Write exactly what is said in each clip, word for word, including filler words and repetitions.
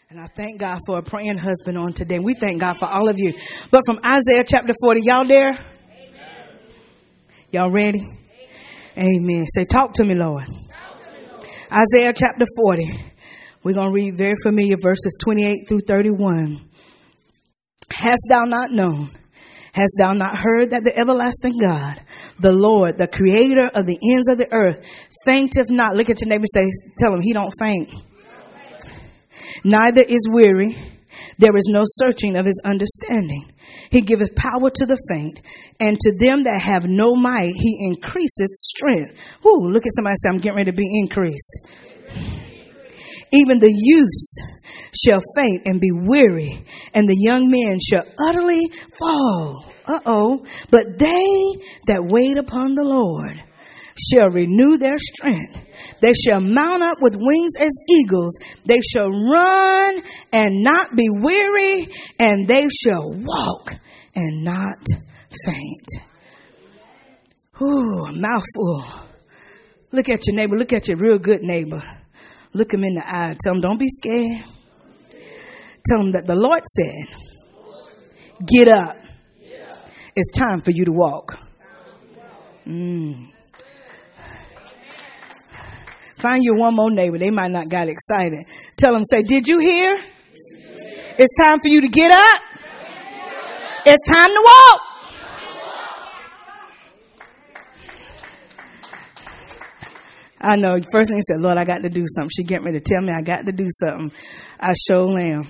And I thank God for a praying husband on today. We thank God for all of you. But from Isaiah chapter forty, y'all there? Amen. Y'all ready? Amen. Amen. Say, talk to me, Lord. Talk to me, Lord. Isaiah chapter forty. We're going to read very familiar verses twenty-eight through thirty-one. Hast thou not known? Hast thou not heard that the everlasting God, the Lord, the creator of the ends of the earth, fainteth not? Look at your neighbor and say, tell him he don't faint. Neither is weary. There is no searching of his understanding. He giveth power to the faint, and to them that have no might, he increaseth strength. Ooh, look at somebody say, I'm getting ready to be increased. Even the youths shall faint and be weary, and the young men shall utterly fall. Uh-oh. But they that wait upon the Lord shall renew their strength. They shall mount up with wings as eagles. They shall run and not be weary, and they shall walk and not faint. Ooh, a mouthful. Look at your neighbor. Look at your real good neighbor. Look him in the eye. Tell him, don't be scared. Tell him that the Lord said, get up. It's time for you to walk. Mm. Find you one more neighbor. They might not got excited. Tell them, say, did you hear? It's time for you to get up. It's time to walk. I know. First thing he said, Lord, I got to do something. She getting ready to tell me I got to do something. I sure am.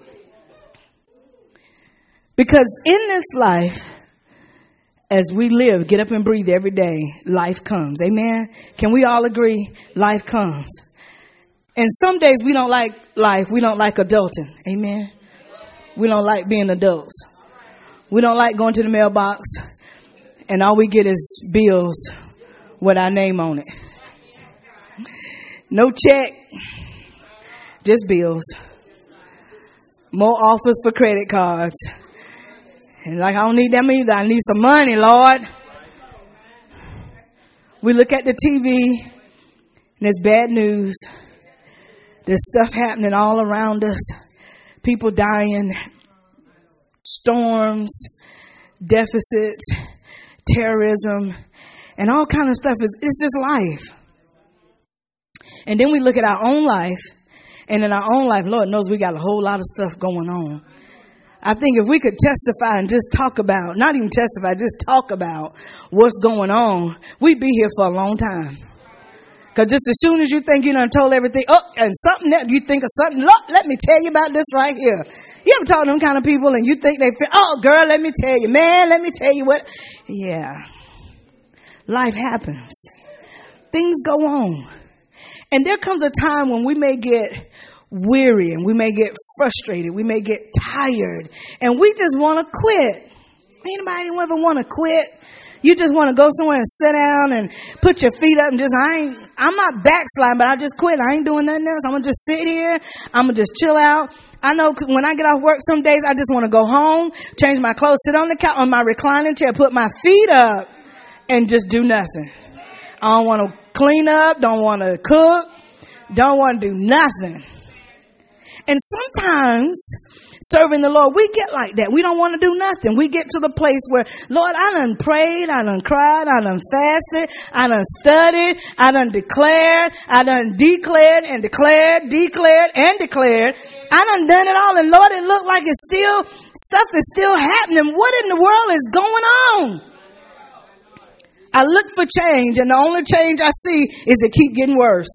Because in this life, as we live, get up and breathe every day, life comes. Amen. Can we all agree? Life comes. And some days we don't like life. We don't like adulting. Amen. We don't like being adults. We don't like going to the mailbox and all we get is bills with our name on it. No check, just bills. More offers for credit cards. And like, I don't need them either. I need some money, Lord. We look at the T V and there's bad news. There's stuff happening all around us. People dying, storms, deficits, terrorism, and all kind of stuff. Is it's just life. And then we look at our own life, and in our own life, Lord knows we got a whole lot of stuff going on. I think if we could testify and just talk about, not even testify, just talk about what's going on, we'd be here for a long time. Because just as soon as you think you done told everything, oh, and something that you think of something, look, let me tell you about this right here. You ever talk to them kind of people and you think they feel, oh, girl, let me tell you, man, let me tell you what. Yeah. Life happens. Things go on. And there comes a time when we may get weary and we may get frustrated. We may get tired and we just want to quit. Anybody ever want to quit? You just want to go somewhere and sit down and put your feet up and just, I ain't, I'm not backsliding, but I just quit. I ain't doing nothing else. I'm going to just sit here. I'm going to just chill out. I know when I get off work, some days I just want to go home, change my clothes, sit on the couch, on my reclining chair, put my feet up and just do nothing. I don't want to clean up, don't want to cook, don't want to do nothing. And sometimes serving the Lord, we get like that. We don't want to do nothing. We get to the place where, Lord, I done prayed, I done cried, I done fasted, I done studied, I done declared, I done declared and declared, declared and declared. I done done it all. And Lord, it looked like it's still, stuff is still happening. What in the world is going on? I look for change, and the only change I see is it keep getting worse.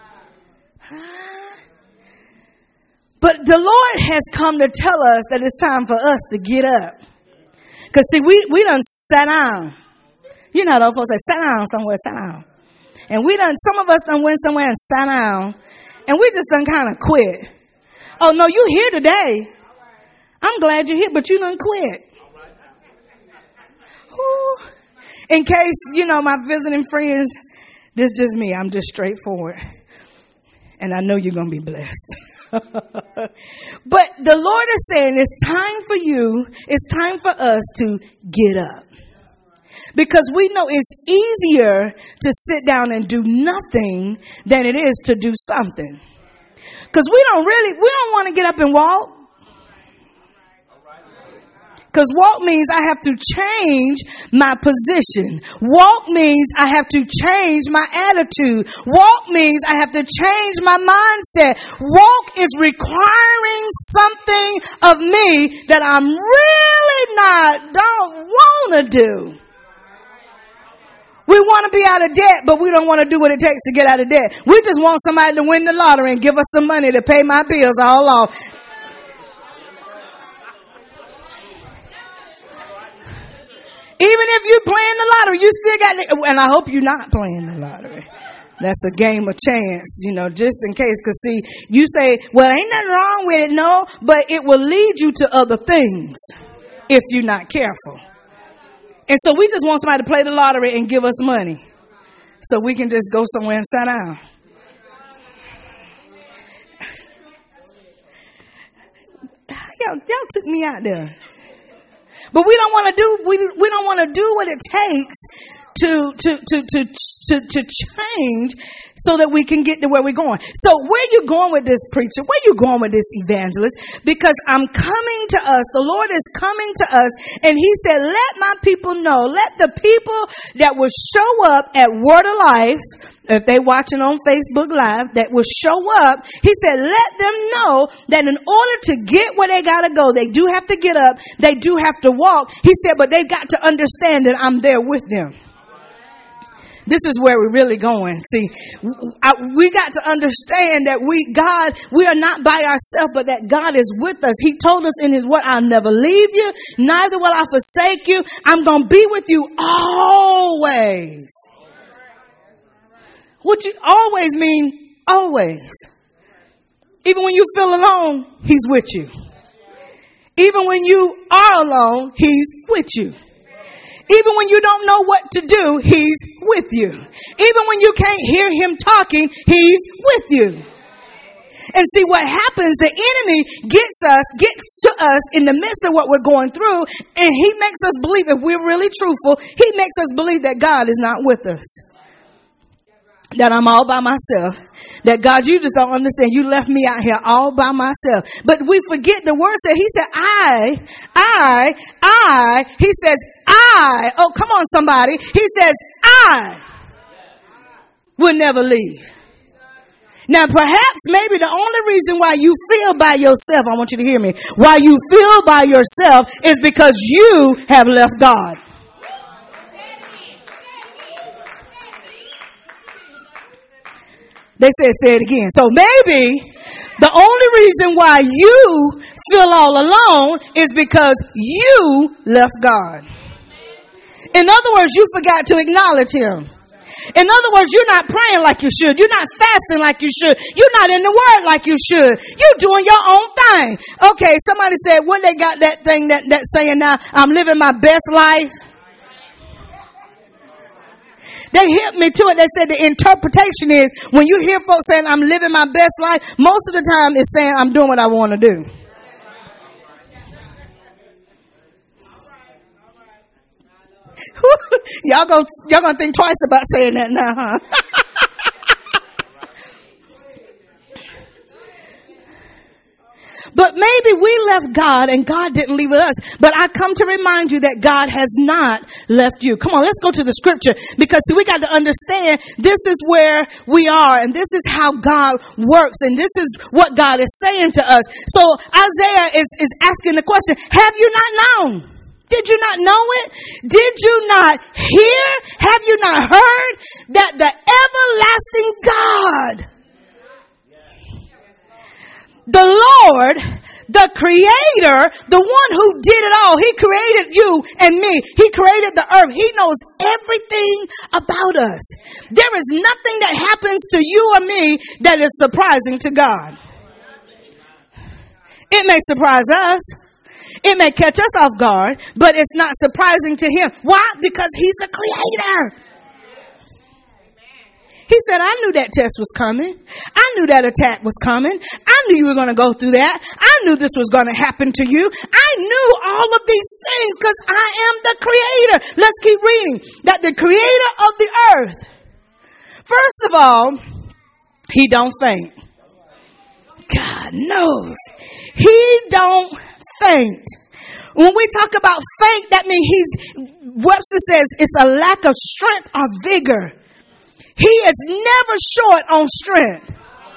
But the Lord has come to tell us that it's time for us to get up. Because see, we, we done sat down. You know, those folks say, sat down somewhere, sat down. And we done, some of us done went somewhere and sat down. And we just done kind of quit. Oh, no, you here today. I'm glad you're here, but you done quit. Ooh. In case, you know, my visiting friends, this is just me. I'm just straightforward. And I know you're going to be blessed. But the Lord is saying it's time for you, it's time for us to get up. Because we know it's easier to sit down and do nothing than it is to do something. Because we don't really, we don't want to get up and walk. Because walk means I have to change my position. Walk means I have to change my attitude. Walk means I have to change my mindset. Walk is requiring something of me that I'm really not, don't want to do. We want to be out of debt, but we don't want to do what it takes to get out of debt. We just want somebody to win the lottery and give us some money to pay my bills all off. Even if you're playing the lottery, you still got to, and I hope you're not playing the lottery. That's a game of chance, you know, just in case. Because see, you say, well, ain't nothing wrong with it. No, but it will lead you to other things if you're not careful. And so we just want somebody to play the lottery and give us money so we can just go somewhere and sit down. Y'all, y'all took me out there. But we don't want to do, we, we don't want to do what it takes to, to, to, to, to, to change so that we can get to where we're going. So where you going with this preacher? Where you going with this evangelist? Because I'm coming to us. The Lord is coming to us. And he said, let my people know, let the people that will show up at Word of Life, if they watching on Facebook Live, that will show up, he said, let them know that in order to get where they got to go, they do have to get up. They do have to walk. He said, but they've got to understand that I'm there with them. This is where we're really going. See, I, we got to understand that we, God, we are not by ourselves, but that God is with us. He told us in his word, I'll never leave you, neither will I forsake you. I'm going to be with you always. What you always mean, always. Even when you feel alone, he's with you. Even when you are alone, he's with you. Even when you don't know what to do, he's with you. Even when you can't hear him talking, he's with you. And see what happens, the enemy gets us, gets to us in the midst of what we're going through, and he makes us believe, if we're really truthful, he makes us believe that God is not with us. That I'm all by myself. That God, you just don't understand. You left me out here all by myself. But we forget the word said, he said, I, I, I, he says, I, oh, come on somebody. He says, I will never leave. Now, perhaps maybe the only reason why you feel by yourself, I want you to hear me, why you feel by yourself is because you have left God. They said, say it again. So maybe the only reason why you feel all alone is because you left God. In other words, you forgot to acknowledge him. In other words, you're not praying like you should. You're not fasting like you should. You're not in the word like you should. You're doing your own thing. Okay, somebody said, when they got that thing, that, that saying now, I'm living my best life. They hit me to it. They said the interpretation is when you hear folks saying I'm living my best life, most of the time it's saying I'm doing what I want to do. y'all gonna y'all gonna think twice about saying that now, huh? But maybe we left God and God didn't leave us. But I come to remind you that God has not left you. Come on, let's go to the scripture, because see, we got to understand this is where we are and this is how God works and this is what God is saying to us. So Isaiah is, is asking the question, have you not known? Did you not know it? Did you not hear? Have you not heard that the everlasting God, the Lord, the creator, the one who did it all, he created you and me. He created the earth. He knows everything about us. There is nothing that happens to you or me that is surprising to God. It may surprise us. It may catch us off guard, but it's not surprising to him. Why? Because he's the creator. He said, I knew that test was coming. I knew that attack was coming. I knew you were going to go through that. I knew this was going to happen to you. I knew all of these things because I am the creator. Let's keep reading. That the creator of the earth, first of all, he don't faint. God knows. He don't faint. When we talk about faint, that means he's, Webster says it's a lack of strength or vigor. He is never short on strength.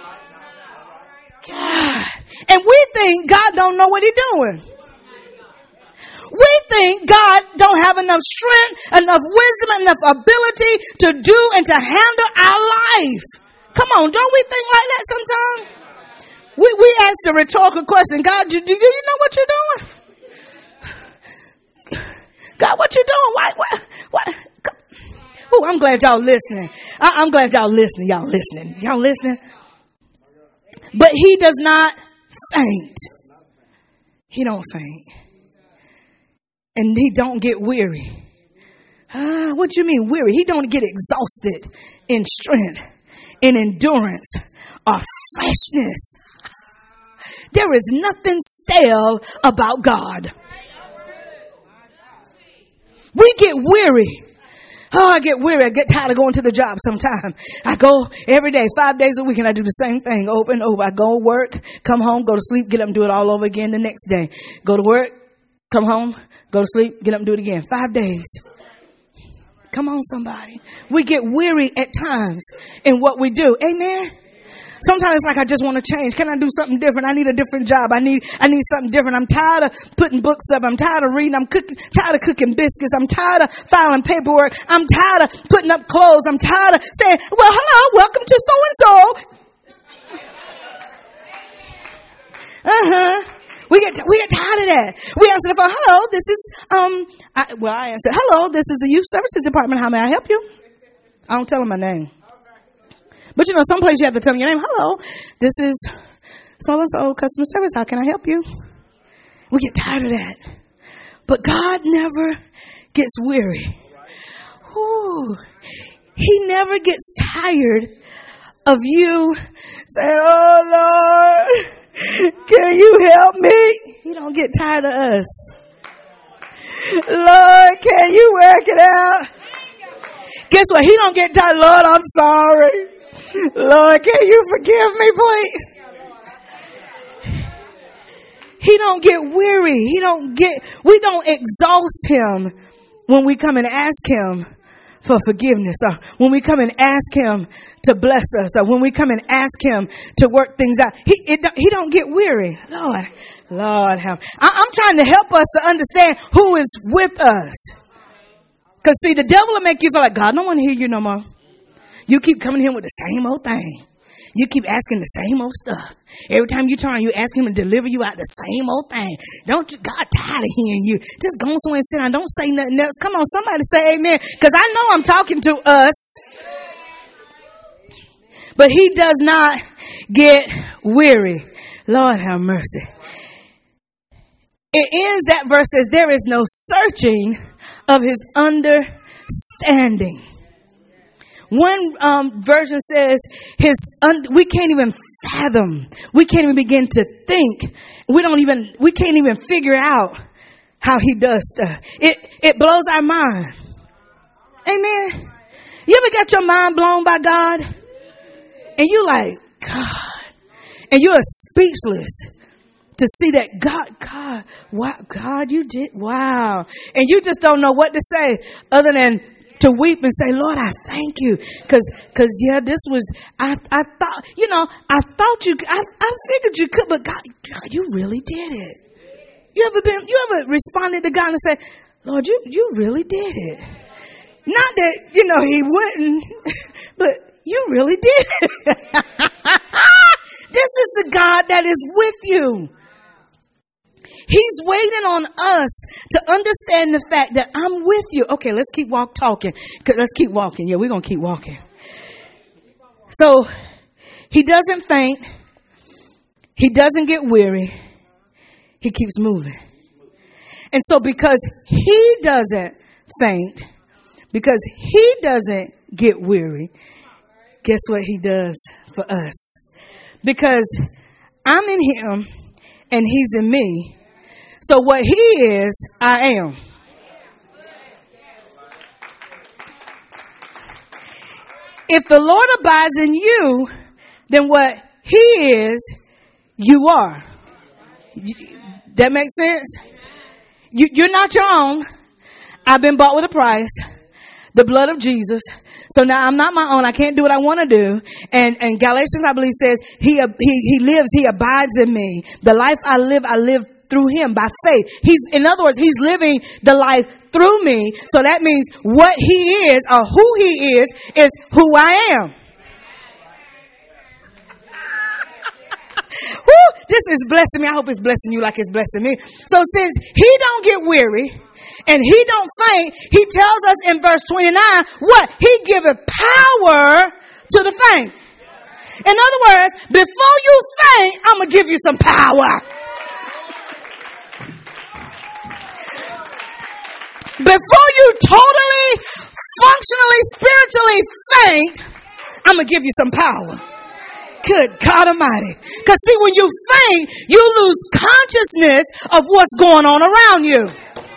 God. And we think God don't know what he's doing. We think God don't have enough strength, enough wisdom, enough ability to do and to handle our life. Come on, don't we think like that sometimes? We we ask the rhetorical question, God, do, do you know what you're doing? God, what you doing? Why? Why? Why? Oh, I'm glad y'all listening. I, I'm glad y'all listening. Y'all listening. Y'all listening. But he does not faint. He don't faint. And he don't get weary. Ah, what do you mean weary? He don't get exhausted in strength, in endurance, or freshness. There is nothing stale about God. We get weary. Oh, I get weary. I get tired of going to the job sometime. I go every day, five days a week, and I do the same thing over and over. I go to work, come home, go to sleep, get up and do it all over again the next day. Go to work, come home, go to sleep, get up and do it again. Five days. Come on, somebody. We get weary at times in what we do. Amen. Sometimes it's like, I just want to change. Can I do something different? I need a different job. I need, I need something different. I'm tired of putting books up. I'm tired of reading. I'm cooking, tired of cooking biscuits. I'm tired of filing paperwork. I'm tired of putting up clothes. I'm tired of saying, well, hello, welcome to so-and-so. Uh-huh. We get, we get tired of that. We answer the phone. Hello, this is, um, I, well, I answer, hello, this is the youth services department. How may I help you? I don't tell them my name. But you know, someplace you have to tell them your name. Hello, this is so-and-so customer service. How can I help you? We get tired of that. But God never gets weary. Ooh, he never gets tired of you saying, oh Lord, can you help me? He don't get tired of us. Lord, can you work it out? Guess what? He don't get tired. Lord, I'm sorry. Lord, can you forgive me, please? He don't get weary. He don't get, we don't exhaust him when we come and ask him for forgiveness, or when we come and ask him to bless us, or when we come and ask him to work things out. He, it, he don't get weary. Lord, Lord, help. I, I'm trying to help us to understand who is with us. Cause see, the devil will make you feel like, God don't want to hear you no more. You keep coming here with the same old thing. You keep asking the same old stuff. Every time you turn, you ask him to deliver you out the same old thing. Don't you, God tired of hearing you. Just go somewhere and sit down. Don't say nothing else. Come on, somebody say amen. Because I know I'm talking to us. But he does not get weary. Lord have mercy. It ends that verse says, there is no searching of his understanding. One um, version says his un- we can't even fathom. We can't even begin to think. We don't even, we can't even figure out how he does stuff. It, it blows our mind. Amen. You ever got your mind blown by God? And you like, God. And you're speechless to see that God, God, wow, God, you did, wow. And you just don't know what to say other than to weep and say, Lord, I thank you. Cause, cause yeah, this was, I, I thought, you know, I thought you, I, I figured you could, but God, God, you really did it. You ever been, you ever responded to God and said, Lord, you, you really did it. Not that, you know, he wouldn't, but you really did it. This is the God that is with you. He's waiting on us to understand the fact that I'm with you. Okay, let's keep walk talking. Let's keep walking. Yeah, we're going to keep walking. So he doesn't faint. He doesn't get weary. He keeps moving. And so because he doesn't faint, because he doesn't get weary, guess what he does for us? Because I'm in him and he's in me. So what he is, I am. If the Lord abides in you, then what he is, You are. That makes sense? You, you're not your own. I've been bought with a price. The blood of Jesus. So now I'm not my own. I can't do what I want to do. And, and Galatians, I believe, says he, he, he lives, he abides in me. The life I live, I live through him by faith. He's, in other words, he's living the life through me. So that means what he is or who he is, is who I am. Woo, this is blessing me. I hope it's blessing you like it's blessing me. So since he don't get weary and he don't faint, he tells us in verse twenty-nine, what? He giveth power to the faint. In other words, before you faint, I'm going to give you some power. Before you totally, functionally, spiritually faint, I'm going to give you some power. Good God Almighty. Because see, when you faint, you lose consciousness of what's going on around you.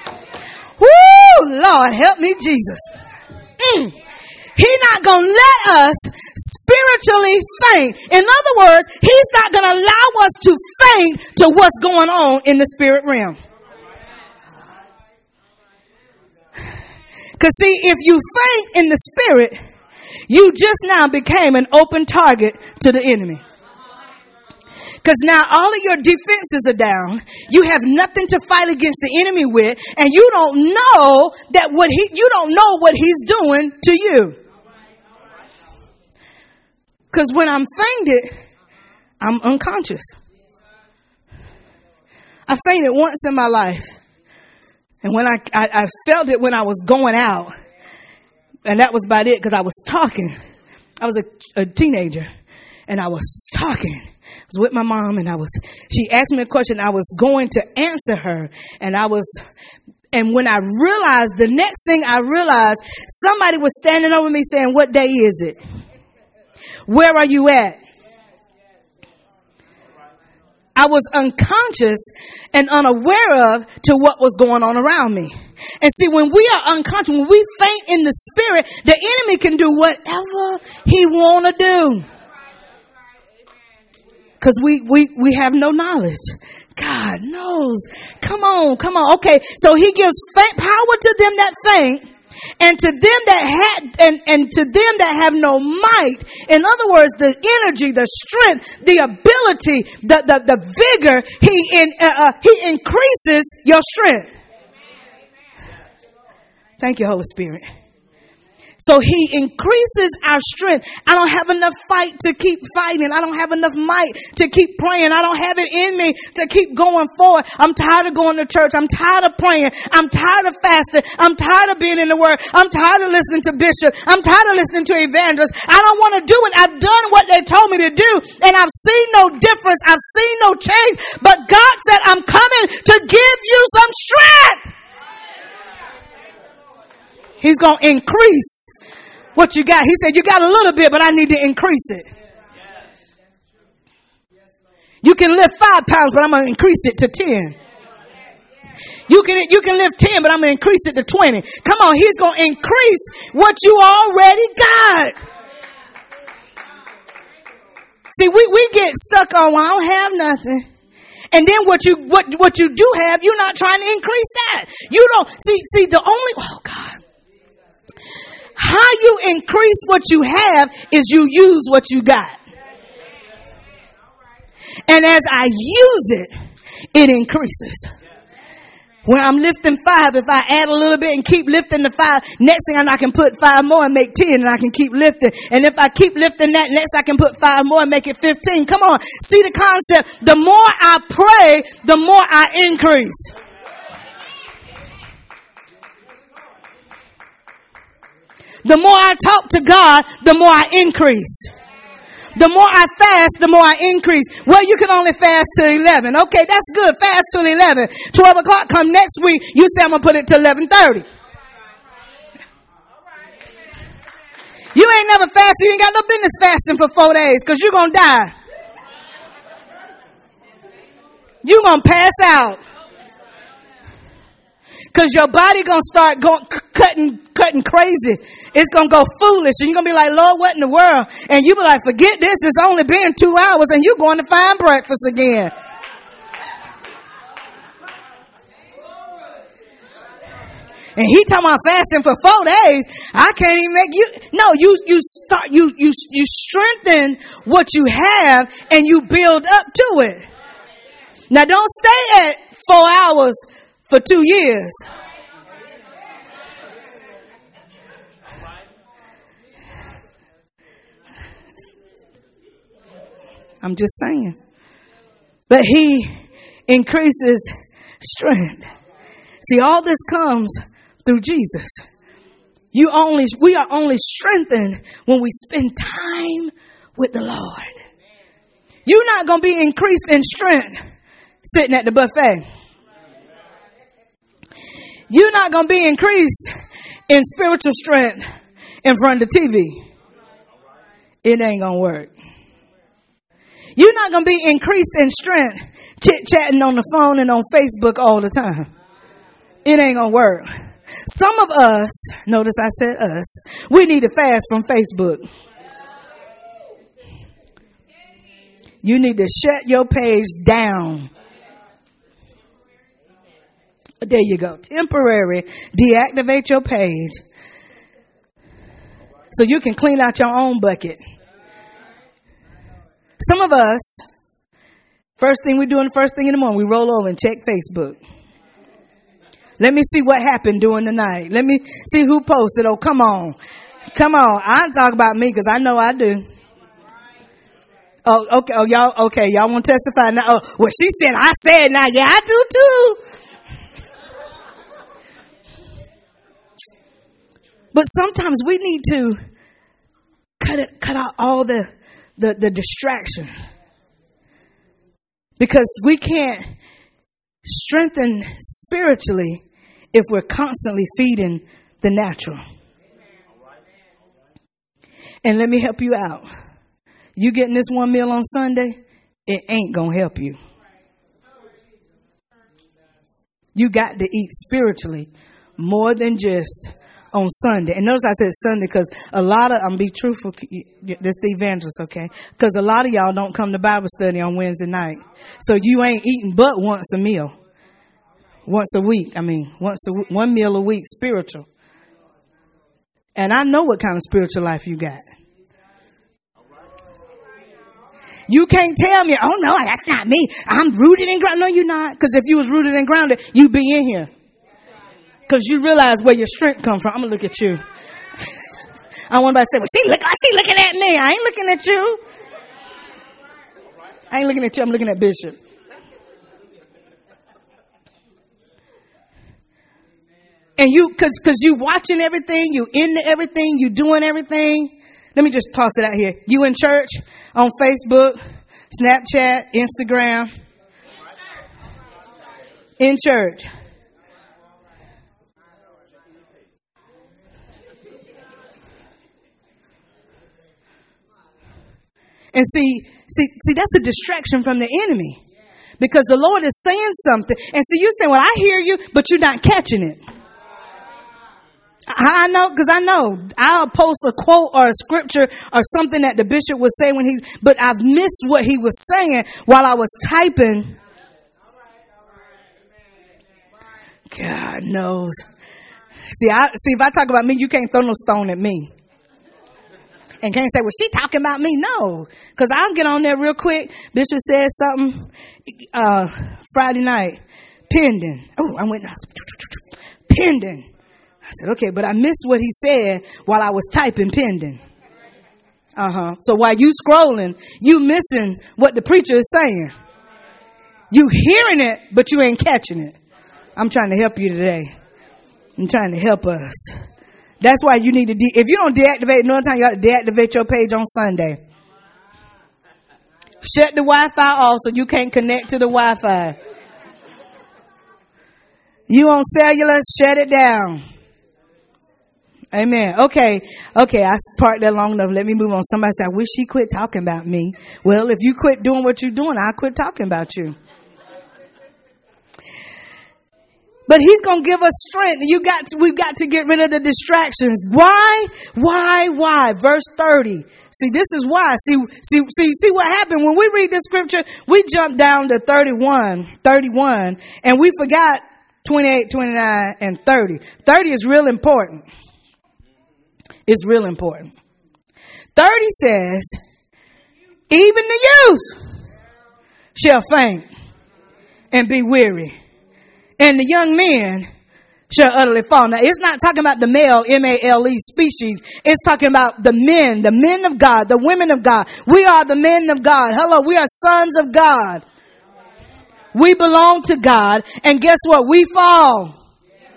Woo, Lord, help me, Jesus. Mm. He's not going to let us spiritually faint. In other words, he's not going to allow us to faint to what's going on in the spirit realm. Because see, if you faint in the spirit, you just now became an open target to the enemy. Because now all of your defenses are down. You have nothing to fight against the enemy with. And you don't know that what he, you don't know what he's doing to you. Because when I'm fainted, I'm unconscious. I fainted once in my life. And when I, I, I felt it when I was going out. And that was about it because I was talking. I was a, a teenager and I was talking. I was with my mom and I was, she asked me a question. I was going to answer her and I was, and when I realized, the next thing I realized, somebody was standing over me saying, what day is it? Where are you at? I was unconscious and unaware of to what was going on around me. And see, when we are unconscious, when we faint in the spirit, the enemy can do whatever he want to do. Because we, we, we have no knowledge. God knows. Come on, come on. Okay, so he gives faint power to them that faint. And to them that had, and, and to them that have no might. In other words, the energy, the strength, the ability, the, the, the vigor, he, in, uh, uh, he increases your strength. Thank you, Holy Spirit. So he increases our strength. I don't have enough fight to keep fighting. I don't have enough might to keep praying. I don't have it in me to keep going forward. I'm tired of going to church. I'm tired of praying. I'm tired of fasting. I'm tired of being in the word. I'm tired of listening to bishop. I'm tired of listening to evangelists. I don't want to do it. I've done what they told me to do and I've seen no difference. I've seen no change. But God said, I'm coming to give you some strength. He's going to increase what you got. He said, you got a little bit, but I need to increase it. You can lift five pounds, but I'm going to increase it to ten. You can, you can lift ten, but I'm going to increase it to twenty. Come on. He's going to increase what you already got. See, we, we get stuck on, well, I don't have nothing. And then what you, what, what you do have, you're not trying to increase that. You don't see, see the only, oh God. How you increase what you have is you use what you got. And as I use it, it increases. When I'm lifting five, if I add a little bit and keep lifting the five, next thing I know I can put five more and make ten and I can keep lifting. And if I keep lifting that, next I can put five more and make it fifteen. Come on. See the concept. The more I pray, the more I increase. The more I talk to God, the more I increase. The more I fast, the more I increase. Well, you can only fast till eleven. Okay, that's good. Fast till eleven. twelve o'clock come next week. You say I'm going to put it to eleven thirty. You ain't never fasted. You ain't got no business fasting for four days because you're going to die. You're going to pass out. Because your body going to start going, cutting, cutting crazy. It's going to go foolish. And you're going to be like, Lord, what in the world? And you be like, forget this. It's only been two hours and you're going to find breakfast again. And he talking about fasting for four days. I can't even make you. No, you, you start, you, you, you strengthen what you have and you build up to it. Now don't stay at four hours for two years. I'm just saying. But he increases strength. See, all this comes through Jesus. You only, we are only strengthened when we spend time with the Lord. You're not going to be increased in strength sitting at the buffet. You're not going to be increased in spiritual strength in front of the T V. It ain't going to work. You're not going to be increased in strength chit-chatting on the phone and on Facebook all the time. It ain't going to work. Some of us, notice I said us, we need to fast from Facebook. You need to shut your page down. There you go. Temporary. Deactivate your page so you can clean out your own bucket. Some of us, first thing we do in the first thing in the morning, we roll over and check Facebook. Let me see what happened during the night. Let me see who posted. Oh, come on. Come on. I'm talking about me because I know I do. Oh, okay. Oh, y'all, okay. Y'all want to testify now? Oh, well, she said, I said now. Yeah, I do too. But sometimes we need to cut it, cut out all the, the, the distraction. Because we can't strengthen spiritually if we're constantly feeding the natural. And let me help you out. You getting this one meal on Sunday, it ain't going to help you. You got to eat spiritually more than just on Sunday. And notice I said Sunday because a lot of, I'm be truthful, this the evangelist, okay? Because a lot of y'all don't come to Bible study on Wednesday night. So you ain't eating but once a meal. Once a week. I mean, once a one meal a week, spiritual. And I know what kind of spiritual life you got. You can't tell me, oh no, that's not me. I'm rooted and grounded. No, you're not. Because if you was rooted and grounded, you'd be in here. Because you realize where your strength comes from. I'm going to look at you. I want anybody to say, well, she, look, she looking at me. I ain't looking at you. I ain't looking at you. I'm looking at Bishop. And you, cause, cause you watching everything, you into everything, you doing everything. Let me just toss it out here. You in church, on Facebook, Snapchat, Instagram. In church. And see, see, see, that's a distraction from the enemy. Because the Lord is saying something. And see, you're saying, well, I hear you, but you're not catching it. I know, because I know I'll post a quote or a scripture or something that the bishop would say when he's, but I've missed what he was saying while I was typing. God knows. See, I, see, if I talk about me, you can't throw no stone at me. And can't say, well, she talking about me. No, because I'll get on there real quick. Bishop said something, uh, Friday night, pending. Oh, I went, pending. I said, okay, but I missed what he said while I was typing pending. Uh-huh. So while you scrolling, you missing what the preacher is saying. You hearing it, but you ain't catching it. I'm trying to help you today. I'm trying to help us. That's why you need to, de- if you don't deactivate, another time you got to deactivate your page on Sunday. Shut the Wi-Fi off so you can't connect to the Wi-Fi. You on cellular, shut it down. Amen. Okay. Okay. I parked there long enough. Let me move on. Somebody said, I wish she quit talking about me. Well, if you quit doing what you're doing, I'll quit talking about you. But he's going to give us strength. You got to, we've got to get rid of the distractions. Why? Why? Why? Verse thirty. See, this is why. See, see, see, see what happened when we read this scripture. We jump down to thirty-one, thirty-one, and we forgot twenty-eight, twenty-nine, and thirty. thirty is real important. It's real important. thirty says, even the youth shall faint and be weary, and the young men shall utterly fall. Now, it's not talking about the male, M A L E species. It's talking about the men, the men of God, the women of God. We are the men of God. Hello, we are sons of God. We belong to God. And guess what? We fall.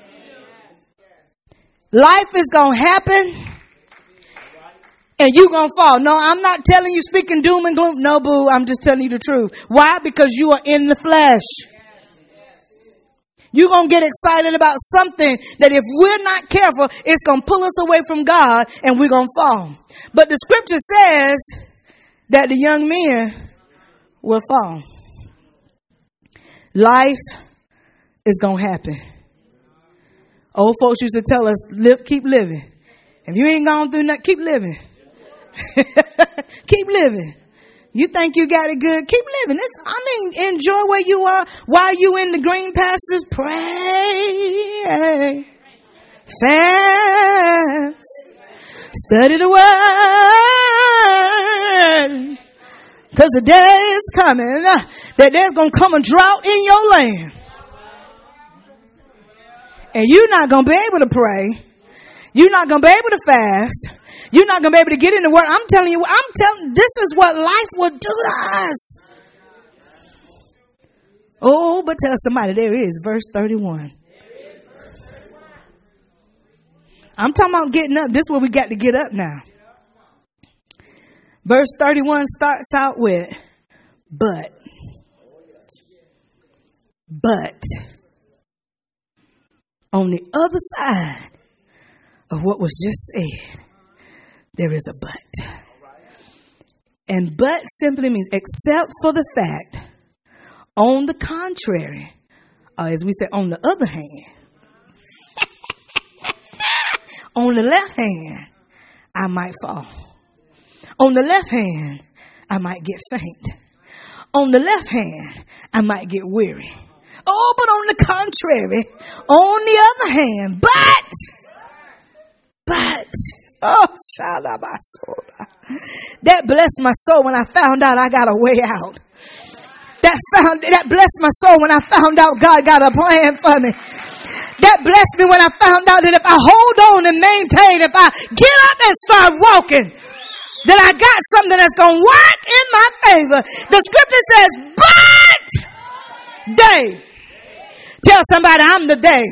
Life is going to happen. And you going to fall. No, I'm not telling you speaking doom and gloom. No, boo. I'm just telling you the truth. Why? Because you are in the flesh. You're going to get excited about something that if we're not careful, it's going to pull us away from God and we're going to fall. But the scripture says that the young men will fall. Life is going to happen. Old folks used to tell us, live, keep living. If you ain't gone through nothing, keep living. Keep living. You think you got it good? Keep living. It's, I mean, enjoy where you are while you in the green pastures. Pray. Fast. Study the word. Because the day is coming uh, that there's going to come a drought in your land. And you're not going to be able to pray. You're not going to be able to fast. You're not going to be able to get in the word. I'm telling you, I'm telling, this is what life will do to us. Oh, but tell somebody there is verse thirty-one. I'm talking about getting up. This is where we got to get up now. Verse thirty-one starts out with, but, but, on the other side of what was just said, there is a but. And but simply means except for the fact, on the contrary, or as we say, on the other hand, on the left hand, I might fall. On the left hand, I might get faint. On the left hand, I might get weary. Oh, but on the contrary, on the other hand, but, but, oh, shalabasola. That blessed my soul when I found out I got a way out. That found, that blessed my soul when I found out God got a plan for me. That blessed me when I found out that if I hold on and maintain, if I get up and start walking, that I got something that's going to work in my favor. The scripture says, but they. Tell somebody I'm the day.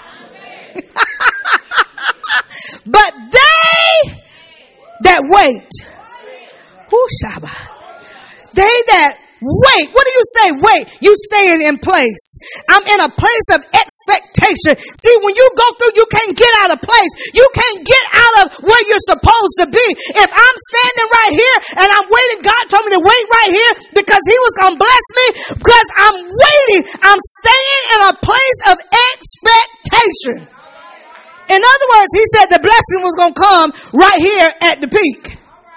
But they that wait. Who Shabbat? They that wait. What do you say? Wait. You staying in place. I'm in a place of expectation. See, when you go through, you can't get out of place. You can't get out of where you're supposed to be. If I'm standing right here and I'm waiting, God told me to wait right here because he was going to bless me because I'm waiting. I'm staying in a place of expectation. In other words, he said the blessing was going to come right here at the peak.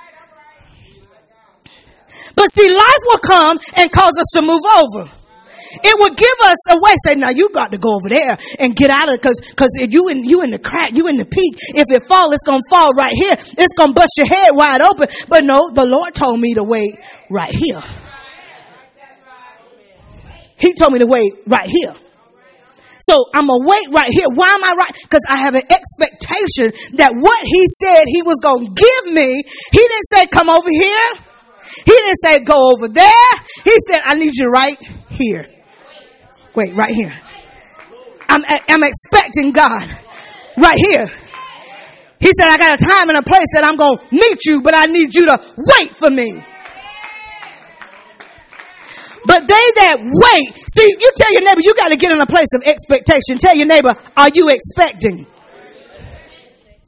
But see, life will come and cause us to move over. It will give us a way. Say, now you got to go over there and get out of it. Cause, cause if you in, you in the crack, you in the peak. If it fall, it's going to fall right here. It's going to bust your head wide open. But no, the Lord told me to wait right here. He told me to wait right here. So I'm going to wait right here. Why am I right? Because I have an expectation that what he said he was going to give me, he didn't say, come over here. He didn't say, go over there. He said, I need you right here. Wait, right here. I'm, I'm expecting God right here. He said, I got a time and a place that I'm going to meet you, but I need you to wait for me. But they that wait, see, you tell your neighbor, you got to get in a place of expectation. Tell your neighbor, are you expecting?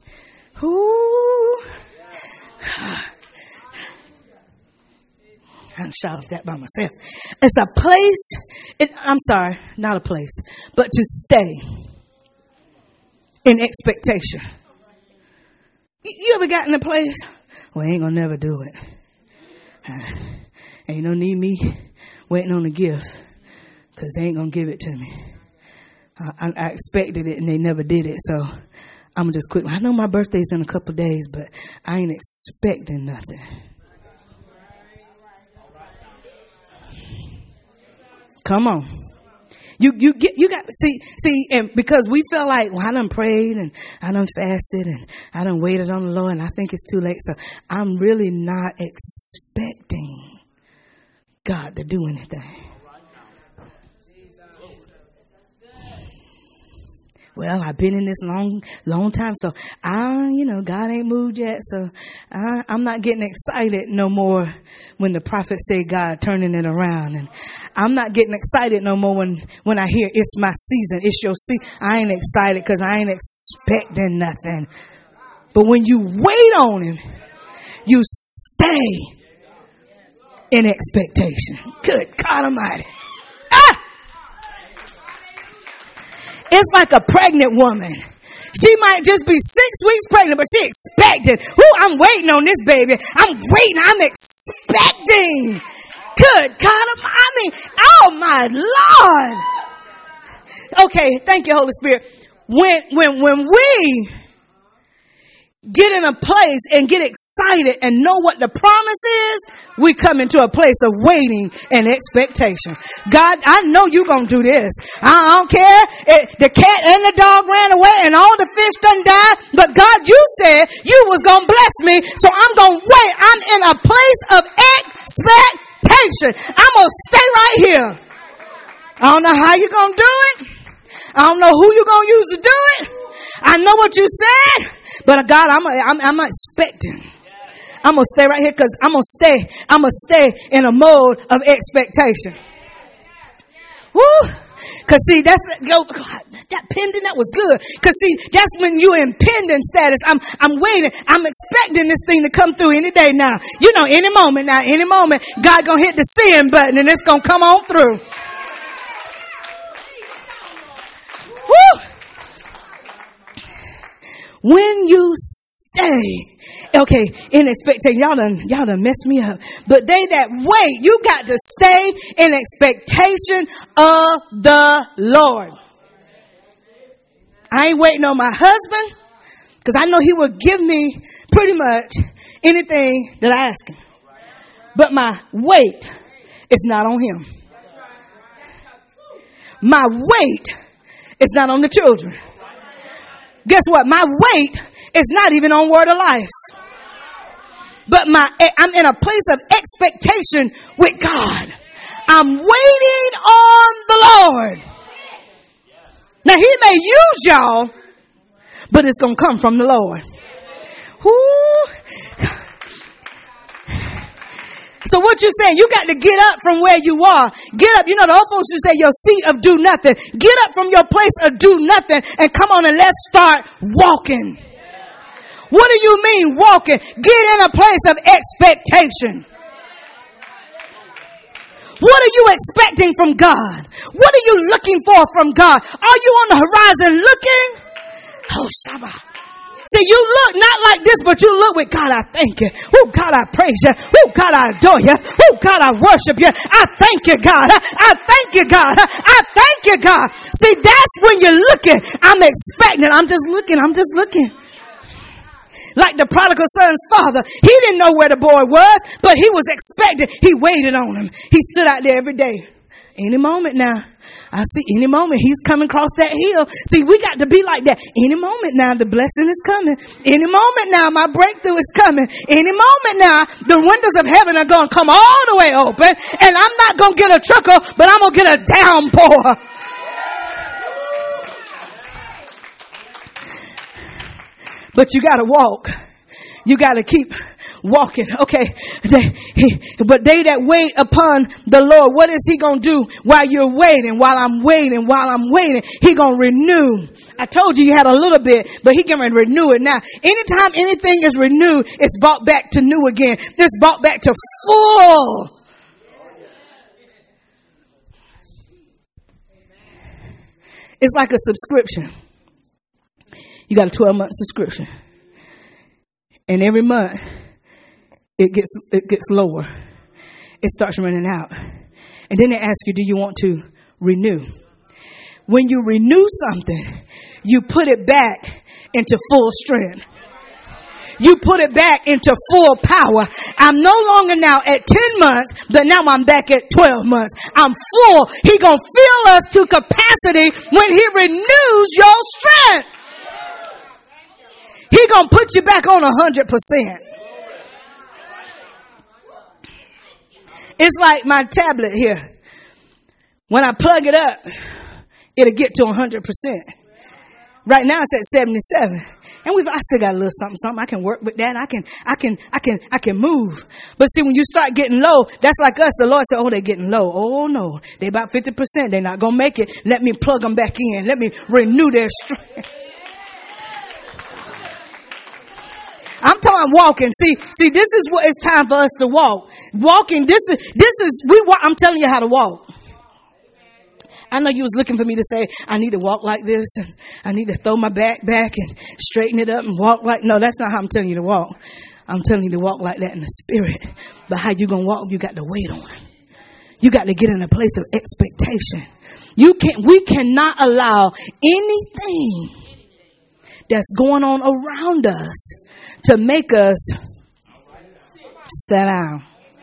Ooh. I'm shout off that by myself. It's a place. It, I'm sorry, not a place, but to stay in expectation. You, you ever got in a place? Well, I ain't gonna never do it. Uh, ain't no need me waiting on the gift because they ain't gonna give it to me. I, I, I expected it and they never did it, so I'm just quit. I know my birthday's in a couple of days, but I ain't expecting nothing. Come on. You, you get, you got, see, see, and because we feel like, well, I done prayed and I done fasted and I done waited on the Lord and I think it's too late. So I'm really not expecting God to do anything. Well, I've been in this long, long time, so I, you know, God ain't moved yet, so I, I'm not getting excited no more when the prophet say God turning it around, and I'm not getting excited no more when, when I hear it's my season, it's your season. I ain't excited because I ain't expecting nothing. But when you wait on him, you stay in expectation. Good God Almighty. Ah! It's like a pregnant woman. She might just be six weeks pregnant, but she expected. Ooh, I'm waiting on this baby. I'm waiting. I'm expecting. Good God, I mean, oh my Lord. Okay, thank you, Holy Spirit. When when when we get in a place and get excited and know what the promise is, we come into a place of waiting and expectation. God, I know you're going to do this. I don't care. It, the cat and the dog ran away and all the fish done died. But God, you said you was going to bless me. So I'm going to wait. I'm in a place of expectation. I'm going to stay right here. I don't know how you're going to do it. I don't know who you're going to use to do it. I know what you said. But God, I'm, I'm, I'm expecting. I'm going to stay right here because I'm going to stay. I'm going to stay in a mode of expectation. Woo. Because see, that's yo, that pending, that was good. Because see, that's when you're in pending status. I'm, I'm waiting. I'm expecting this thing to come through any day now. You know, any moment now, any moment, God going to hit the send button and it's going to come on through. Woo. When you stay, okay, in expectation, y'all done, y'all done messed me up. But they that wait, you got to stay in expectation of the Lord. I ain't waiting on my husband because I know he will give me pretty much anything that I ask him. But my wait is not on him. My wait is not on the children. Guess what? My weight is not even on Word of Life. But my, I'm in a place of expectation with God. I'm waiting on the Lord. Now he may use y'all, but it's going to come from the Lord. Woo. So what you saying? You got to get up from where you are. Get up. You know, the old folks used to say your seat of do nothing. Get up from your place of do nothing and come on and let's start walking. What do you mean walking? Get in a place of expectation. What are you expecting from God? What are you looking for from God? Are you on the horizon looking? Oh, Shabbat. See, you look not like this, but you look with God, I thank you. Oh, God, I praise you. Oh, God, I adore you. Oh, God, I worship you. I thank you, God. I thank you, God. I thank you, God. See, that's when you're looking. I'm expecting. I'm just looking. I'm just looking. Like the prodigal son's father. He didn't know where the boy was, but he was expecting. He waited on him. He stood out there every day. Any moment now. I see any moment he's coming across that hill. See, we got to be like that. Any moment now, the blessing is coming. Any moment now, my breakthrough is coming. Any moment now, the windows of heaven are going to come all the way open. And I'm not going to get a trickle, but I'm going to get a downpour. But you got to walk. You got to keep walking. Okay. They, he, but they that wait upon the Lord, what is he going to do while you're waiting? While I'm waiting, while I'm waiting, he going to renew. I told you you had a little bit, but he can renew it now. Anytime anything is renewed, it's brought back to new again. It's brought back to full It's like a subscription. You got a twelve month subscription. And every month it gets it gets lower. It starts running out. And then they ask you, do you want to renew? When you renew something, you put it back into full strength. You put it back into full power. I'm no longer now at ten months, but now I'm back at twelve months. I'm full. He gonna fill us to capacity when he renews your strength. He gonna put you back on a hundred percent. It's like my tablet here. When I plug it up, it'll get to a hundred percent. Right now it's at seventy-seven. And we've, I still got a little something, something. I can work with that. I can, I can, I can, I can move. But see, when you start getting low, that's like us. The Lord said, oh, they're getting low. Oh no, they about fifty percent. They're not going to make it. Let me plug them back in. Let me renew their strength. I'm talking walking. See, see, this is what it's time for us to walk. Walking. This is, this is, we walk. I'm telling you how to walk. I know you was looking for me to say, I need to walk like this and I need to throw my back back and straighten it up and walk like, no, that's not how I'm telling you to walk. I'm telling you to walk like that in the spirit. But how you going to walk? You got to wait on it. You got to get in a place of expectation. You can't, we cannot allow anything that's going on around us to make us sit down.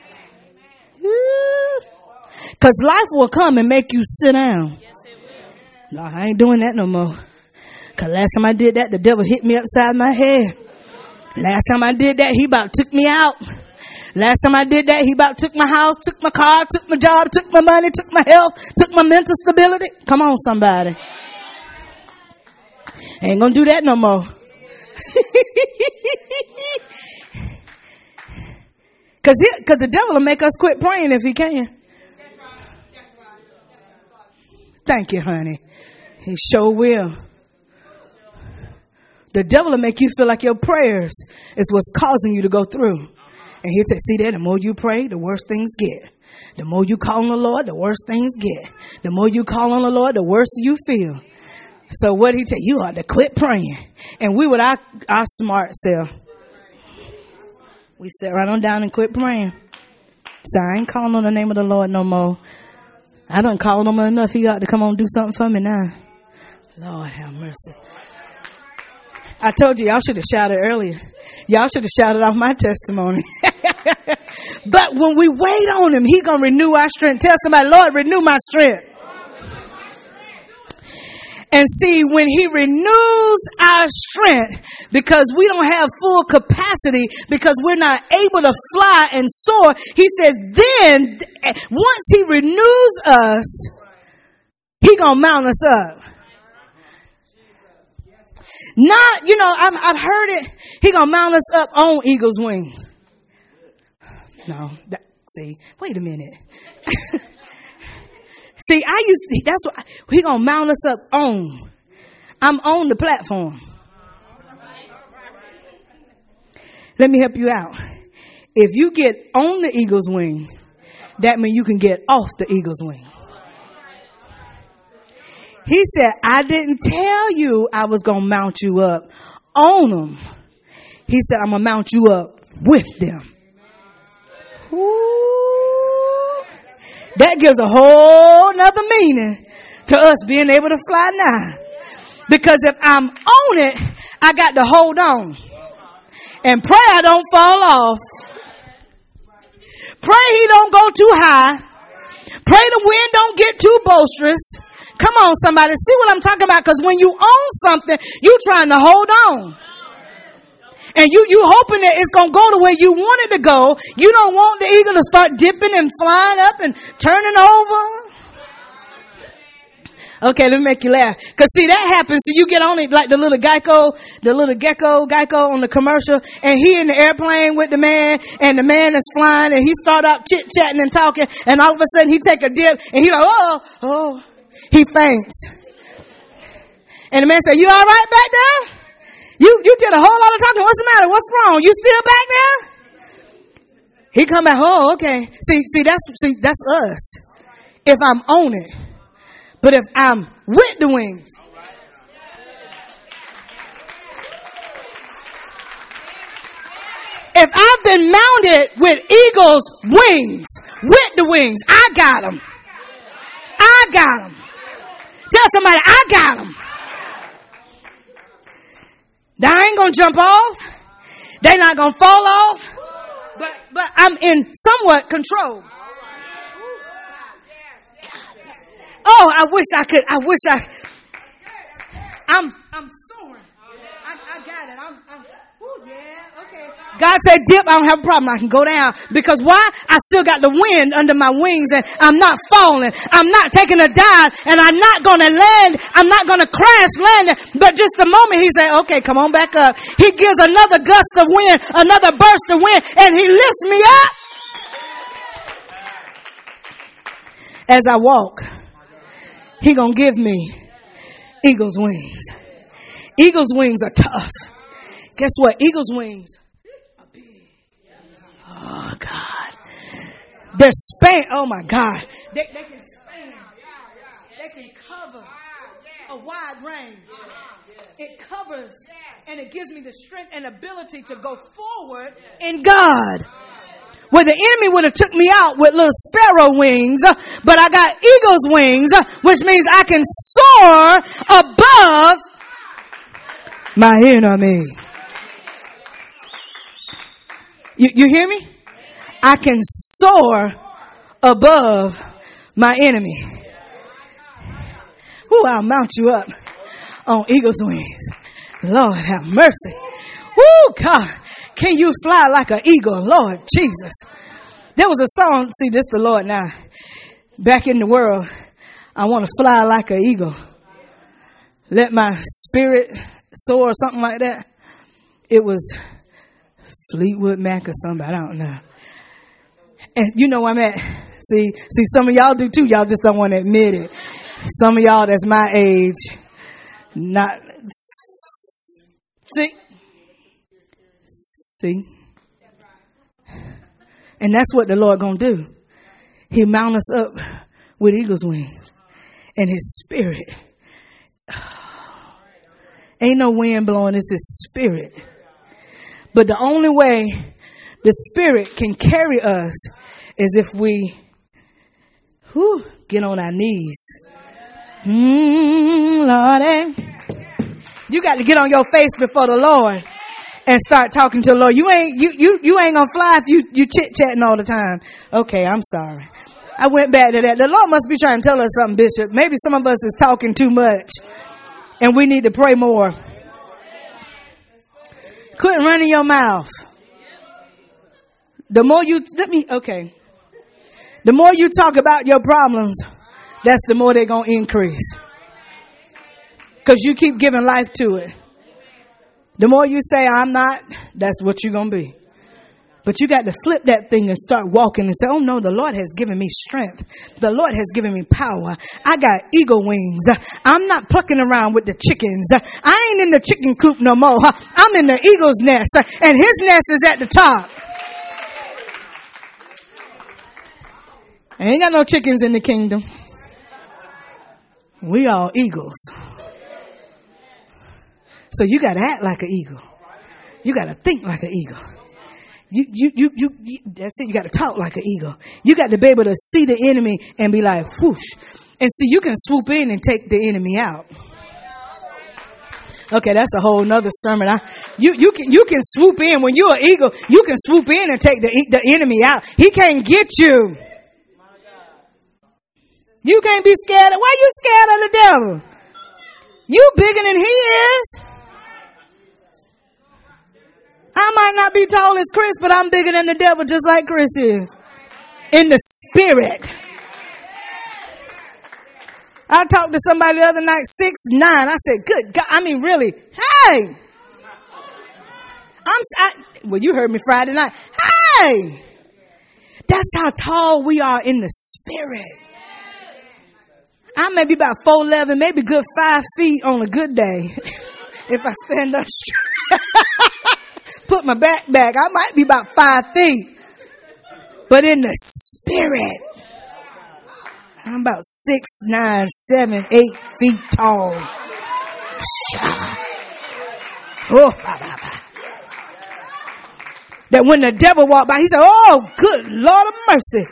Because life will come and make you sit down. No, I ain't doing that no more. Because last time I did that, the devil hit me upside my head. Last time I did that, he about took me out. Last time I did that, he about took my house, took my car, took my job, took my money, took my health, took my mental stability. Come on, somebody. Ain't gonna do that no more. Because because the devil will make us quit praying if he can. Thank you, honey. He sure will. The devil will make you feel like your prayers is what's causing you to go through. And he'll say, see that, the more you pray, the worse things get. The more you call on the Lord, the worse things get. The more you call on the Lord, the worse you feel. So what he tell you, ought to quit praying. And we with our, our smart self, we sit right on down and quit praying. So I ain't calling on the name of the Lord no more. I done called him enough. He got to come on and do something for me now. Lord have mercy. I told you, y'all should have shouted earlier. Y'all should have shouted off my testimony. But when we wait on him, he going to renew our strength. Tell somebody, Lord, renew my strength. And see, when he renews our strength, because we don't have full capacity, because we're not able to fly and soar, he says, then once he renews us, he gonna mount us up. Not, you know, I've, I've heard it. He gonna mount us up on eagle's wing. No, that, see, wait a minute. See, I used to, that's what, he gonna mount us up on. I'm on the platform. Let me help you out. If you get on the eagle's wing, that means you can get off the eagle's wing. He said, I didn't tell you I was gonna mount you up on them. He said, I'm gonna mount you up with them. Ooh. That gives a whole nother meaning to us being able to fly now. Because if I'm on it, I got to hold on. And pray I don't fall off. Pray he don't go too high. Pray the wind don't get too boisterous. Come on, somebody. See what I'm talking about? Because when you own something, you trying to hold on. And you, you hoping that it's going to go the way you want it to go. You don't want the eagle to start dipping and flying up and turning over. Okay, let me make you laugh. Cause see, that happens. So you get on it like the little Geico, the little gecko, Geico on the commercial, and he in the airplane with the man, and the man is flying, and he start out chit chatting and talking, and all of a sudden he take a dip, and he like, oh, oh, he faints. And the man say, you all right back there? You, you did a whole lot of talking. What's the matter? What's wrong? You still back there? He come back. Oh, okay. See, see, that's, see, that's us. If I'm on it, But if I'm with the wings, if I've been mounted with eagle's wings, with the wings, I got them. I got them. Tell somebody, I got them. Now I ain't going to jump off. They're not going to fall off. But, but I'm in somewhat control. Oh, I wish I could. I wish I. I'm, I'm soaring. I, I got it. I'm, I'm, ooh, yeah, okay. God said dip, I don't have a problem. I can go down. Because why? I still got the wind under my wings and I'm not falling. I'm not taking a dive and I'm not going to land. I'm not going to crash landing. But just a moment he said, okay, come on back up. He gives another gust of wind, another burst of wind, and he lifts me up. As I walk, he going to give me eagle's wings. Eagle's wings are tough. Guess what? Eagle's wings are big. Oh, God. They're span. Oh, my God. They, they can span. They can cover a wide range. It covers and it gives me the strength and ability to go forward in God. Where the enemy would have took me out with little sparrow wings, but I got eagle's wings, which means I can soar above my enemy. You, you hear me? I can soar above my enemy. Ooh, I'll mount you up on eagle's wings. Lord have mercy. Woo, God. Can you fly like an eagle, Lord Jesus? There was a song, see, this the Lord now. Back in the world, I want to fly like an eagle. Let my spirit soar or something like that. It was Fleetwood Mac or somebody, I don't know. And you know where I'm at. See, see, some of y'all do too. Y'all just don't want to admit it. Some of y'all that's my age, not, see, see. And that's what the Lord gonna do. He mount us up with eagle's wings. And his spirit. Ain't no wind blowing, it's his spirit. But the only way the spirit can carry us is if we whew, get on our knees. Mm, Lord, you got to get on your face before the Lord and start talking to the Lord. You ain't you you you ain't gonna fly if you you chit chatting all the time. Okay, I'm sorry. I went back to that. The Lord must be trying to tell us something, Bishop. Maybe some of us is talking too much, and we need to pray more. Quit running your mouth. The more you let me okay. The more you talk about your problems, that's the more they're gonna increase. Because you keep giving life to it. The more you say, I'm not, that's what you're going to be. But you got to flip that thing and start walking and say, oh no, the Lord has given me strength. The Lord has given me power. I got eagle wings. I'm not plucking around with the chickens. I ain't in the chicken coop no more. I'm in the eagle's nest. And his nest is at the top. I ain't got no chickens in the kingdom. We all eagles. So you got to act like an eagle. You got to think like an eagle. You, you, you, you, you, that's it. You got to talk like an eagle. You got to be able to see the enemy and be like, whoosh. And see, you can swoop in and take the enemy out. Okay, that's a whole nother sermon. I, you, you can, you can swoop in when you're an eagle. You can swoop in and take the, the enemy out. He can't get you. You can't be scared. Why you scared of the devil? You bigger than he is. I might not be tall as Chris, but I'm bigger than the devil just like Chris is. In the spirit. I talked to somebody the other night, six nine. I said, good God. I mean, really. Hey. I'm, I, well, you heard me Friday night. Hey. That's how tall we are in the spirit. I may be about four eleven, maybe good five feet on a good day. If I stand up straight. Put my back back, I might be about five feet. But in the spirit, I'm about six, nine, seven, eight feet tall. Oh, that when the devil walked by, he said, oh, good Lord of mercy.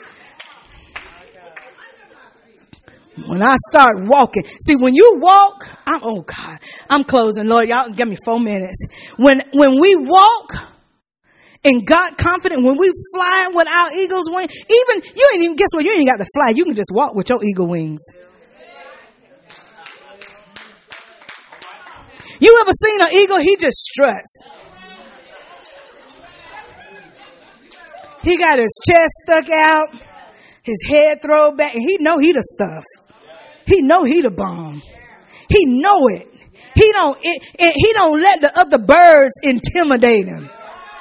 When I start walking, see, when you walk, I'm, oh God, I'm closing. Lord, y'all give me four minutes. When, when we walk in God confident, when we fly with our eagle's wings, even, you ain't even, guess what? You ain't got to fly. You can just walk with your eagle wings. You ever seen an eagle? He just struts. He got his chest stuck out, his head thrown back, and he know he the stuff. He know he the bomb. He know it. He don't, it, it, he don't let the other birds intimidate him.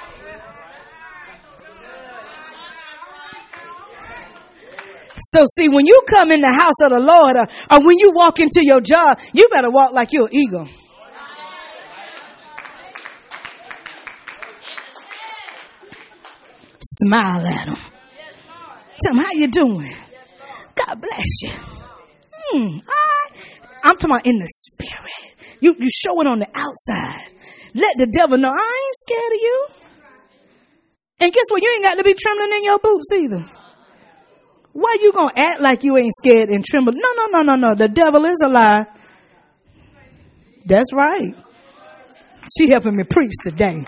So see, when you come in the house of the Lord, or, or when you walk into your job, you better walk like you're an eagle. Smile at them. Tell them, how you doing? God bless you. Mm, right. I'm talking about in the spirit. You, you show it on the outside. Let the devil know, I ain't scared of you. And guess what? You ain't got to be trembling in your boots either. Why you going to act like you ain't scared and tremble? No, no, no, no, no. The devil is a lie. That's right. She helping me preach today.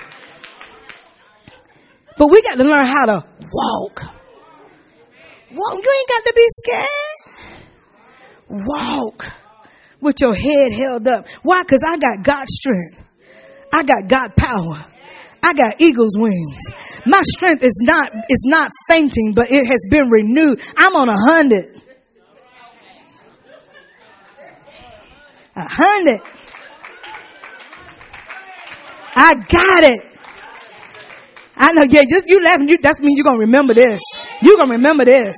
But we got to learn how to walk. Walk. You ain't got to be scared. Walk with your head held up. Why? Because I got God's strength. I got God power. I got eagle's wings. My strength is not, is not fainting, but it has been renewed. I'm on a hundred. A hundred. I got it. I know, yeah, just you laughing, you, that's mean you're going to remember this. You're going to remember this.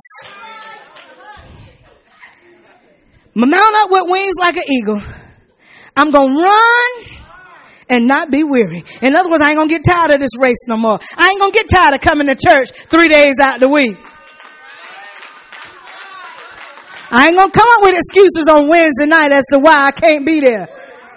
Mount up with wings like an eagle. I'm going to run and not be weary. In other words, I ain't going to get tired of this race no more. I ain't going to get tired of coming to church three days out the week. I ain't going to come up with excuses on Wednesday night as to why I can't be there.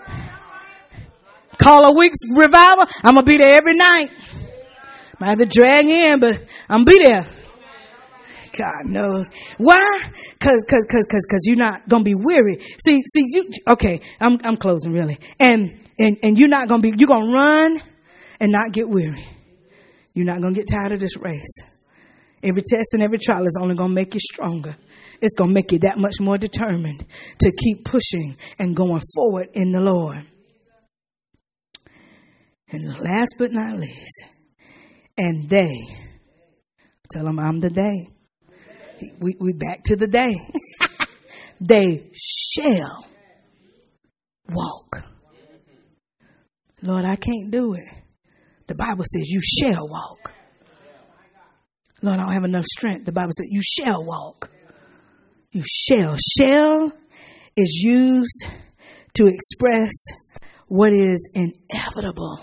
Call a week's revival. I'm going to be there every night. Might have to drag in, but I'm be there. God knows. Why? Cause, cause, cause, cause, cause you're not gonna be weary. See, see, you, okay, I'm, I'm closing really. And, and, and you're not gonna be, you're gonna run and not get weary. You're not gonna get tired of this race. Every test and every trial is only gonna make you stronger. It's gonna make you that much more determined to keep pushing and going forward in the Lord. And last but not least, and they, tell them I'm the they. We we back to the day. They shall walk. Lord, I can't do it. The Bible says you shall walk. Lord, I don't have enough strength. The Bible says you shall walk. You shall. Shall is used to express what is inevitable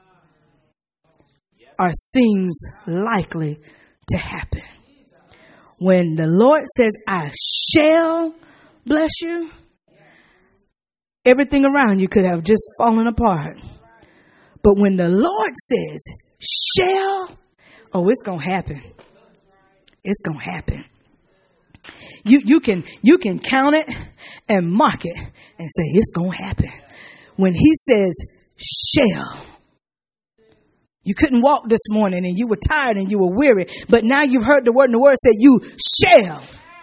or seems likely to happen. When the Lord says, I shall bless you, everything around you could have just fallen apart. But when the Lord says, shall, oh, it's going to happen. It's going to happen. You, you can, you can count it and mark it and say, it's going to happen. When he says, shall, you couldn't walk this morning and you were tired and you were weary, but now you've heard the word and the word said you shall.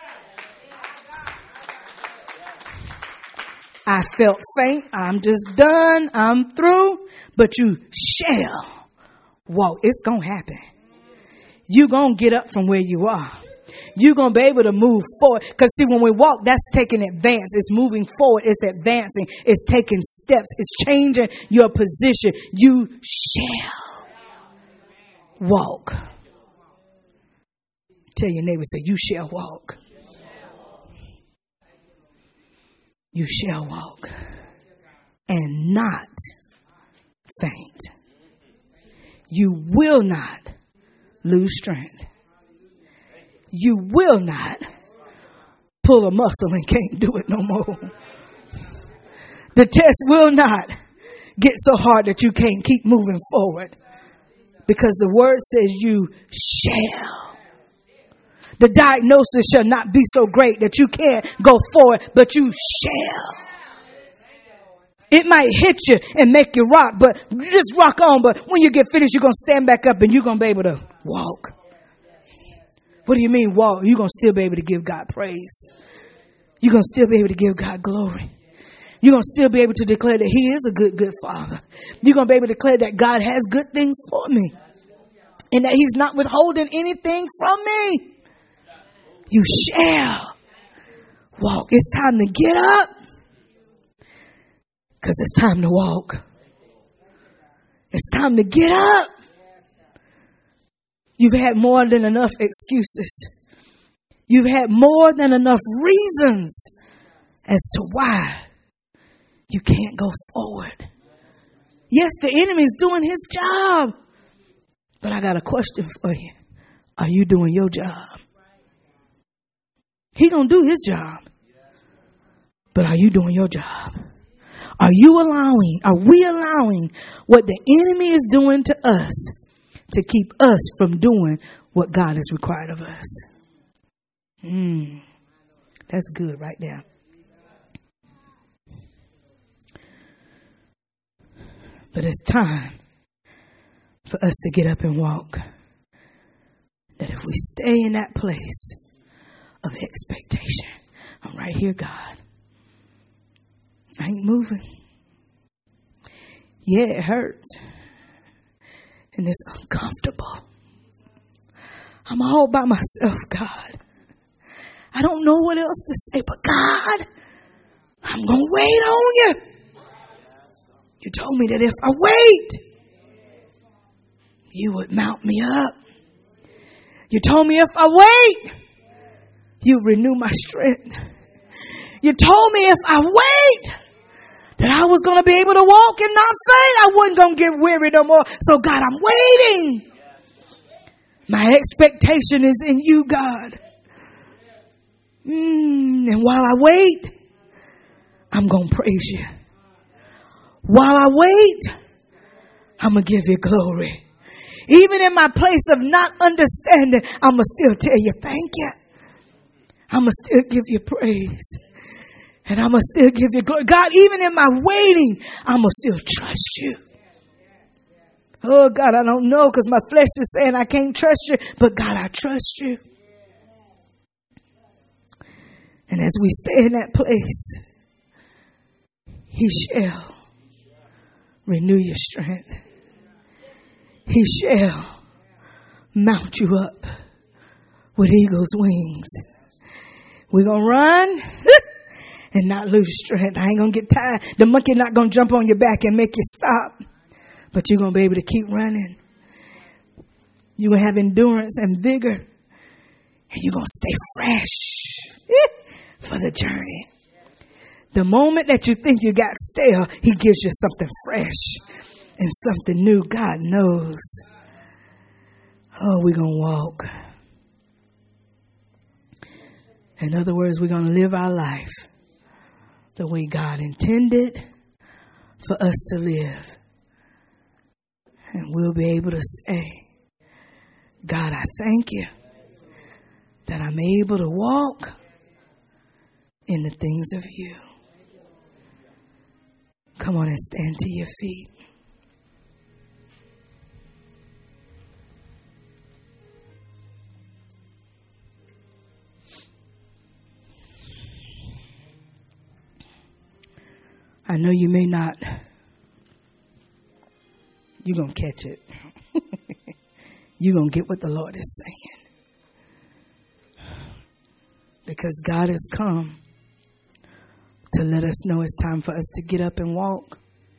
I felt faint. I'm just done. I'm through, but you shall walk. It's going to happen. You're going to get up from where you are. You're going to be able to move forward. Because see, when we walk, that's taking advance. It's moving forward. It's advancing. It's taking steps. It's changing your position. You shall walk. Tell your neighbor, say, you shall walk. You shall walk and not faint. You will not lose strength. You will not pull a muscle and can't do it no more. The test will not get so hard that you can't keep moving forward, because the word says you shall. The diagnosis shall not be so great that you can't go forward, but you shall. It might hit you and make you rock, but you just rock on. But when you get finished, you're going to stand back up and you're going to be able to walk. What do you mean walk? You're going to still be able to give God praise. You're going to still be able to give God glory. You're going to still be able to declare that he is a good, good father. You're going to be able to declare that God has good things for me and that he's not withholding anything from me. You shall walk. It's time to get up, because it's time to walk. It's time to get up. You've had more than enough excuses. You've had more than enough reasons as to why you can't go forward. Yes, the enemy is doing his job. But I got a question for you. Are you doing your job? He gonna do his job. But are you doing your job? Are you allowing, are we allowing what the enemy is doing to us to keep us from doing what God has required of us? Mm, that's good right there. But it's time for us to get up and walk. That if we stay in that place of expectation, I'm right here, God. I ain't moving. Yeah, it hurts. And it's uncomfortable. I'm all by myself, God. I don't know what else to say, but God, I'm going to wait on you. You told me that if I wait, you would mount me up. You told me if I wait, you renew my strength. You told me if I wait, that I was going to be able to walk and not faint. I wasn't going to get weary no more. So God, I'm waiting. My expectation is in you, God. Mm, and while I wait, I'm going to praise you. While I wait, I'm going to give you glory. Even in my place of not understanding, I'm going to still tell you thank you. I'm going to still give you praise. And I'm going to still give you glory. God, even in my waiting, I'm going to still trust you. Oh, God, I don't know, because my flesh is saying I can't trust you. But, God, I trust you. And as we stay in that place, he shall renew your strength. He shall mount you up with eagle's wings. We're going to run and not lose strength. I ain't going to get tired. The monkey not going to jump on your back and make you stop. But you're going to be able to keep running. You're going to have endurance and vigor. And you're going to stay fresh for the journey. The moment that you think you got stale, he gives you something fresh and something new. God knows. Oh, we're going to walk. In other words, we're going to live our life the way God intended for us to live. And we'll be able to say, God, I thank you that I'm able to walk in the things of you. Come on and stand to your feet. I know you may not. You're going to catch it. You're going to get what the Lord is saying. Because God has come to let us know it's time for us to get up and walk.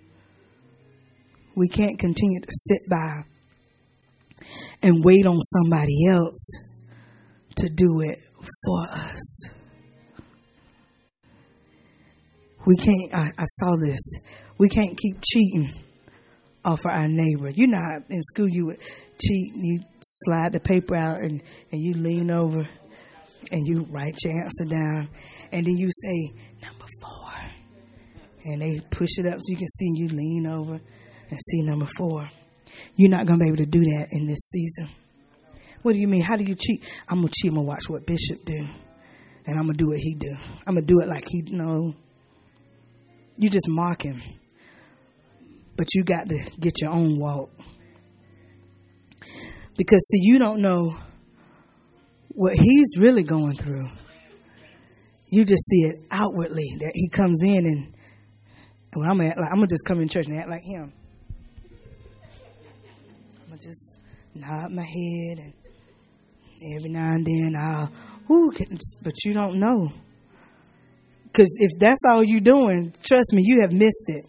We can't continue to sit by and wait on somebody else to do it for us. We can't, I, I saw this. We can't keep cheating off of our neighbor. You know how in school you would cheat and you slide the paper out and, and you lean over And you write your answer down. And then you say, number four. And they push it up so you can see, you lean over and see number four. You're not going to be able to do that in this season. What do you mean? How do you cheat? I'm going to cheat. I'm going to watch what Bishop do. And I'm going to do what he do. I'm going to do it like he know. You just mock him. But you got to get your own walk. Because, see, you don't know what he's really going through. You just see it outwardly, that he comes in and, well, I'm gonna act like, I'm gonna just come in church and act like him. I'm gonna just nod my head, and every now and then I'll, ooh, but you don't know. Because if that's all you're doing, trust me, you have missed it.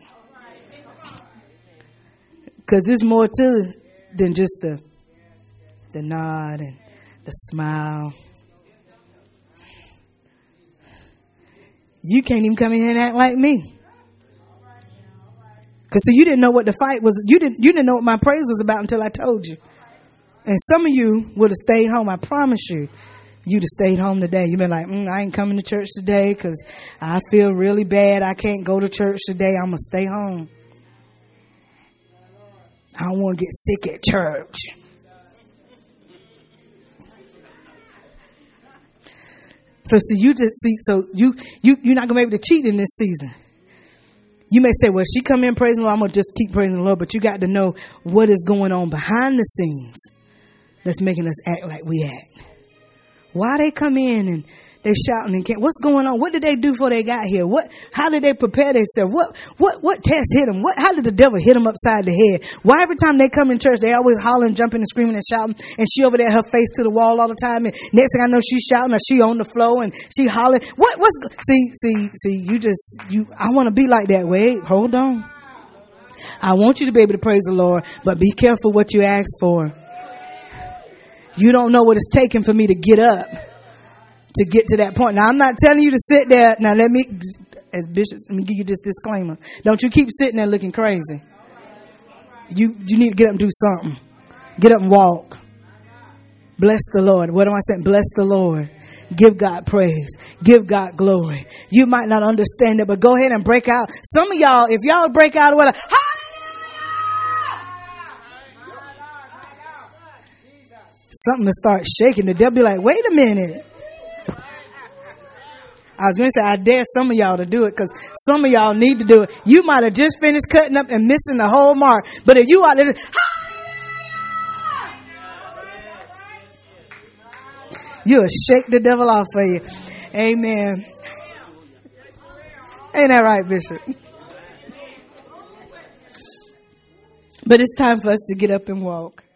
Because there's more to than just the the nod and the smile. You can't even come in here and act like me. Because see, you didn't know what the fight was. You didn't, you didn't know what my praise was about until I told you. And some of you would have stayed home. I promise you, you'd have stayed home today. You've been like, mm, I ain't coming to church today because I feel really bad. I can't go to church today. I'm going to stay home. I don't want to get sick at church. So see, you just see, so you, you, you're not going to be able to cheat in this season. You may say, well, she come in praising the Lord, I'm going to just keep praising the Lord. But you got to know what is going on behind the scenes that's making us act like we act. Why they come in and they shouting and can't, what's going on? What did they do before they got here? What, how did they prepare themselves? What, what, what test hit them? What, how did the devil hit them upside the head? Why every time they come in church, they always hollering, jumping and screaming and shouting, and she over there, her face to the wall all the time. And next thing I know, she's shouting or she on the floor and she hollering. What, what's, see, see, see, you just, you, I want to be like that. Wait, hold on. I want you to be able to praise the Lord, but be careful what you ask for. You don't know what it's taking for me to get up to get to that point. Now, I'm not telling you to sit there. Now, let me, as bishops, let me give you this disclaimer. Don't you keep sitting there looking crazy. You, you need to get up and do something. Get up and walk. Bless the Lord. What am I saying? Bless the Lord. Give God praise. Give God glory. You might not understand it, but go ahead and break out. Some of y'all, if y'all break out with a something to start shaking, the devil be like, wait a minute. I was going to say, I dare some of y'all to do it because some of y'all need to do it. You might have just finished cutting up and missing the whole mark. But if you out there, just, you'll shake the devil off for you. Amen. Ain't that right, Bishop? But it's time for us to get up and walk.